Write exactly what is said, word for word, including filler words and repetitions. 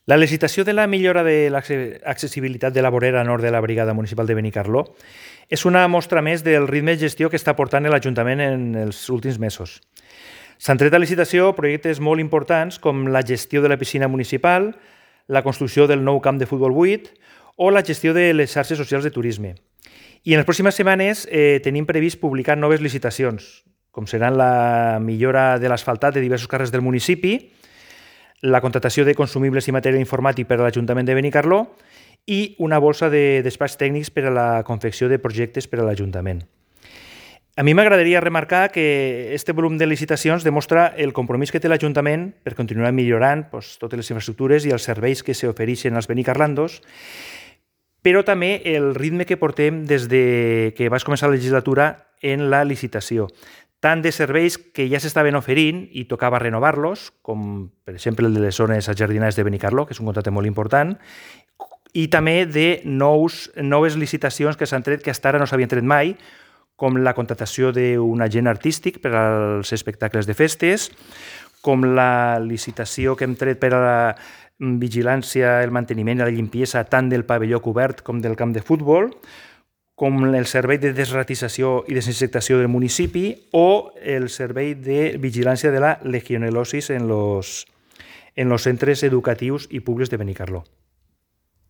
La licitació de la millora de l'accessibilitat de la vorera nord de la Brigada Municipal de Benicarló és una mostra més del ritme de gestió que està portant l'Ajuntament en els últims mesos. S'han tret a licitació projectes molt importants com la gestió de la piscina municipal, la construcció del nou camp de futbol buit o la gestió de les xarxes socials de turisme. I en les pròximes setmanes eh, tenim previst publicar noves licitacions, com seran la millora de l'asfaltat de diversos carrers del municipi, la contractació de consumibles i material informàtic per a l'Ajuntament de Benicarló i una bolsa de despatx tècnics per a la confecció de projectes per a l'Ajuntament. A mi m'agradaria remarcar que aquest volum de licitacions demostra el compromís que té l'Ajuntament per continuar millorant doncs, totes les infraestructures i els serveis que s'ofereixen als benicarlandos, però també el ritme que portem des de que vaig començar la legislatura en la licitació, tant de serveis que ja s'estaven oferint i tocava renovar-los, com per exemple el de les zones ajardinades de Benicarló, que és un contracte molt important, i també de nous, noves licitacions que s'han tret que fins ara no s'havien tret mai, com la contractació d'un agent artístic per als espectacles de festes, com la licitació que hem tret per a la vigilància, el manteniment i la limpiesa tant del pavelló cobert com del camp de futbol, com el servei de desratització i desinsectació del municipi o el servei de vigilància de la legionel·losi en els en los centres educatius i públics de Benicarló.